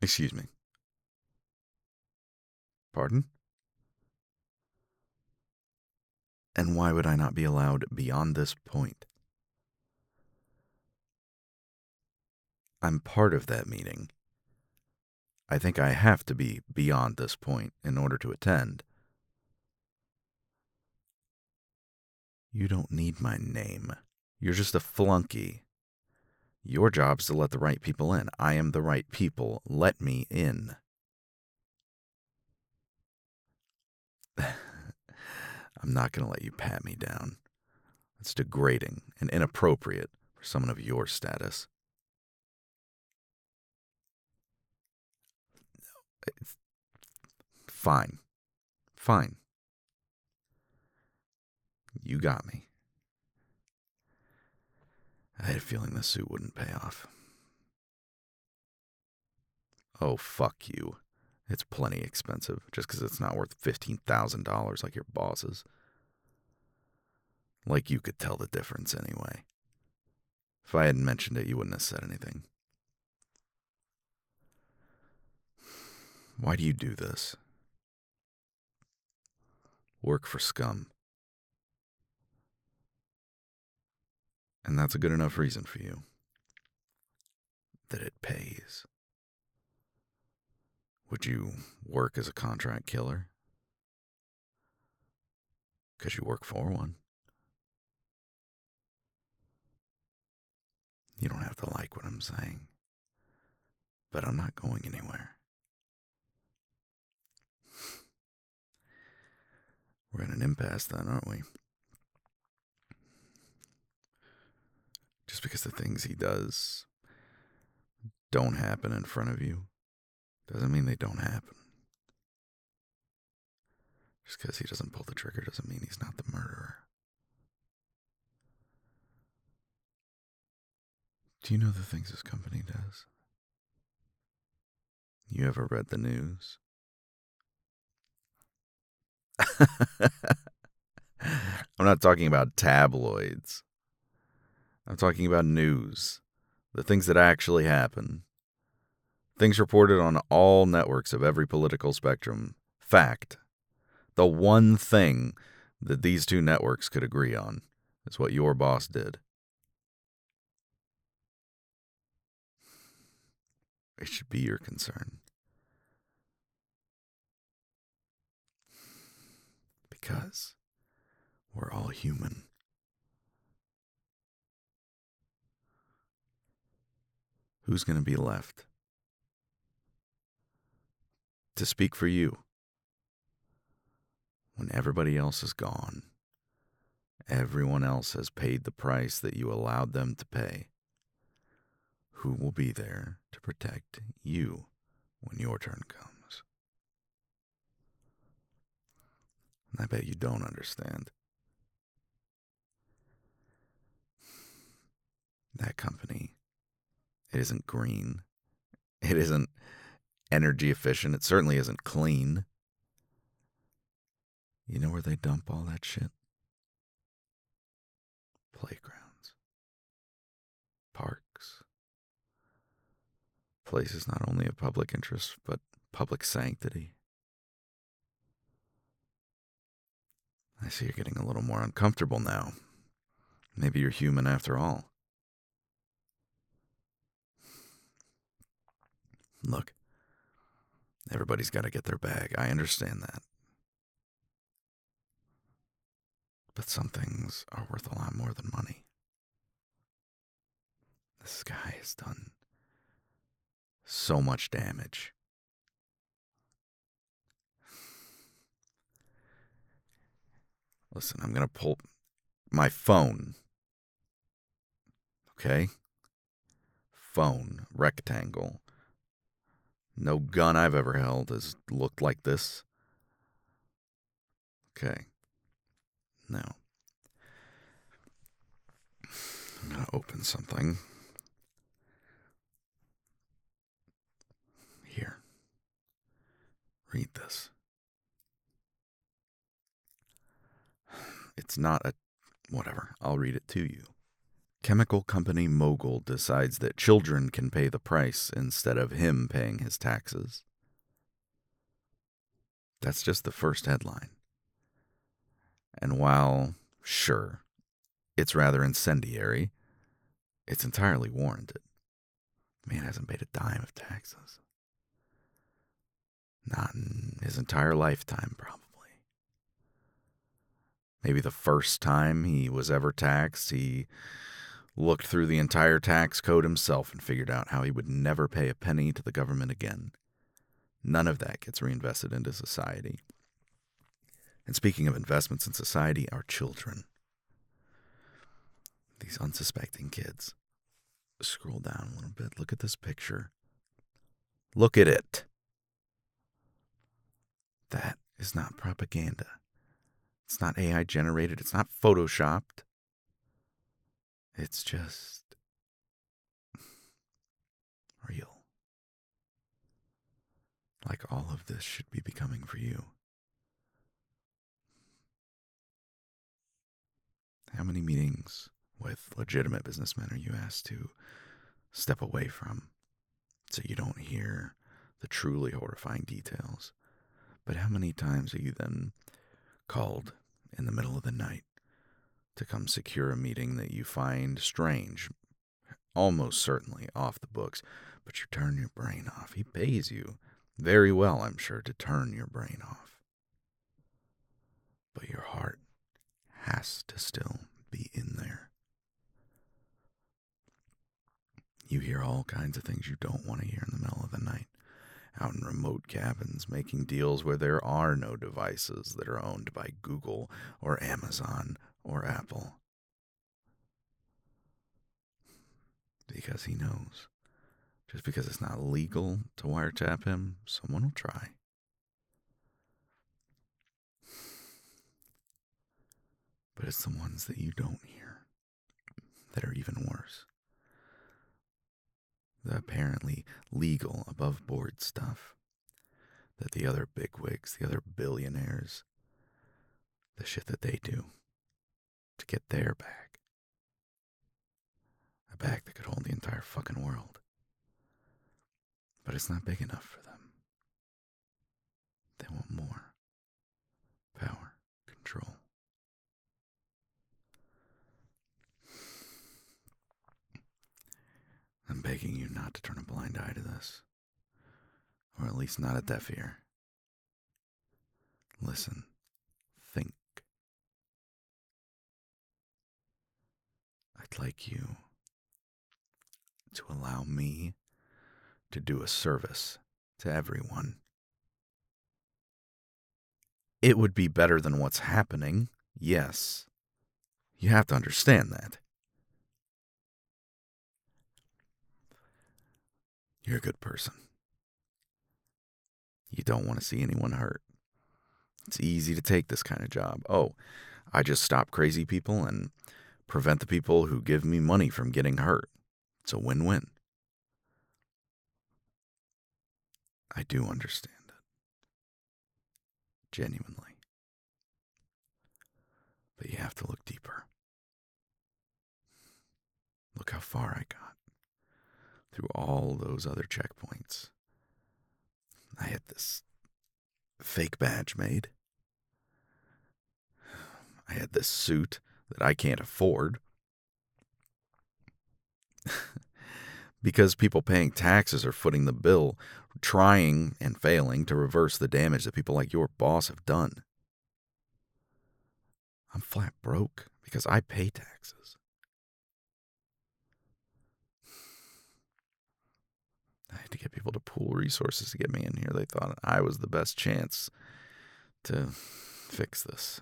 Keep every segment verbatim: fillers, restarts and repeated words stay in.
Excuse me. Pardon? And why would I not be allowed beyond this point? I'm part of that meeting. I think I have to be beyond this point in order to attend. You don't need my name. You're just a flunky. Your job's to let the right people in. I am the right people. Let me in. I'm not going to let you pat me down. It's degrading and inappropriate for someone of your status. Fine. Fine. You got me. I had a feeling the suit wouldn't pay off. Oh, fuck you. It's plenty expensive, just because it's not worth fifteen thousand dollars like your boss's. Like you could tell the difference anyway. If I hadn't mentioned it, you wouldn't have said anything. Why do you do this? Work for scum. And that's a good enough reason for you. That it pays. Would you work as a contract killer? Because you work for one. You don't have to like what I'm saying. But I'm not going anywhere. We're in an impasse then, aren't we? Just because the things he does don't happen in front of you doesn't mean they don't happen. Just because he doesn't pull the trigger doesn't mean he's not the murderer. Do you know the things this company does? You ever read the news? I'm not talking about tabloids. I'm talking about news. The things that actually happen. Things reported on all networks of every political spectrum. Fact. The one thing that these two networks could agree on is what your boss did. It should be your concern. Because we're all human. Who's going to be left to speak for you when everybody else is gone? Everyone else has paid the price that you allowed them to pay. Who will be there to protect you when your turn comes? And I bet you don't understand. That company, it isn't green. It isn't energy efficient. It certainly isn't clean. You know where they dump all that shit? Playgrounds. Parks. Places not only of public interest, but public sanctity. I see you're getting a little more uncomfortable now. Maybe you're human after all. Look, everybody's got to get their bag. I understand that. But some things are worth a lot more than money. This guy has done so much damage. Listen, I'm going to pull my phone. Okay? Phone, rectangle. No gun I've ever held has looked like this. Okay. Now, I'm going to open something. Here. Read this. It's not a... Whatever. I'll read it to you. Chemical company mogul decides that children can pay the price instead of him paying his taxes. That's just the first headline. And while, sure, it's rather incendiary, it's entirely warranted. Man hasn't paid a dime of taxes. Not in his entire lifetime, probably. Maybe the first time he was ever taxed, he looked through the entire tax code himself and figured out how he would never pay a penny to the government again. None of that gets reinvested into society. And speaking of investments in society, our children. These unsuspecting kids. Scroll down a little bit. Look at this picture. Look at it. That is not propaganda. It's not A I generated. It's not photoshopped. It's just real. Like all of this should be becoming for you. How many meetings with legitimate businessmen are you asked to step away from so you don't hear the truly horrifying details? But how many times are you then called in the middle of the night to come secure a meeting that you find strange, almost certainly off the books, but you turn your brain off? He pays you very well, I'm sure, to turn your brain off. But your heart has to still be in there. You hear all kinds of things you don't want to hear in the middle of the night, out in remote cabins, making deals where there are no devices that are owned by Google or Amazon or Apple. Because he knows, just because it's not legal to wiretap him, someone will try. But it's the ones that you don't hear that are even worse. The apparently legal, above board stuff that the other bigwigs, the other billionaires, the shit that they do to get their bag. A bag that could hold the entire fucking world. But it's not big enough for them. They want more power, control. I'm begging you not to turn a blind eye to this. Or at least not a deaf ear. Listen. Think. I'd like you to allow me to do a service to everyone. It would be better than what's happening, yes. You have to understand that. You're a good person. You don't want to see anyone hurt. It's easy to take this kind of job. Oh, I just stop crazy people and prevent the people who give me money from getting hurt. It's a win-win. I do understand it. Genuinely. But you have to look deeper. Look how far I got. Through all those other checkpoints. I had this fake badge made. I had this suit that I can't afford. Because people paying taxes are footing the bill, trying and failing to reverse the damage that people like your boss have done. I'm flat broke because I pay taxes. I had to get people to pool resources to get me in here. They thought I was the best chance to fix this.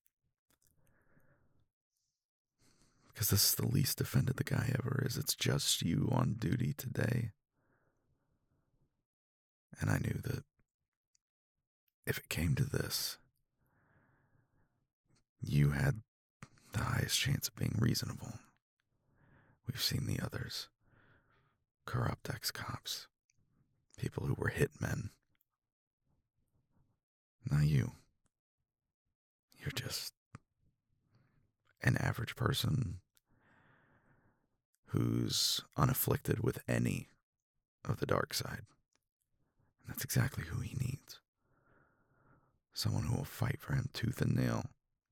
Because this is the least offended the guy ever is. It's just you on duty today. And I knew that if it came to this, you had the highest chance of being reasonable. We've seen the others. Corrupt ex-cops. People who were hitmen. Not you. You're just an average person who's unafflicted with any of the dark side. And that's exactly who he needs. Someone who will fight for him tooth and nail.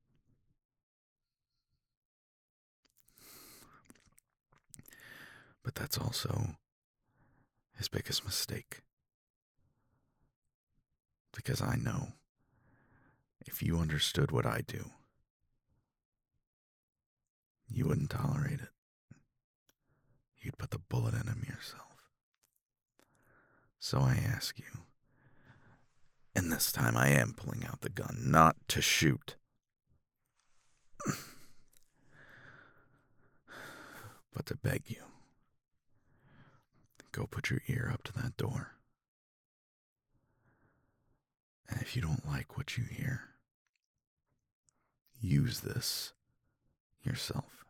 But that's also his biggest mistake. Because I know if you understood what I do, you wouldn't tolerate it. You'd put the bullet in him yourself. So I ask you, and this time I am pulling out the gun, not to shoot, but to beg you. Go put your ear up to that door. And if you don't like what you hear, use this yourself.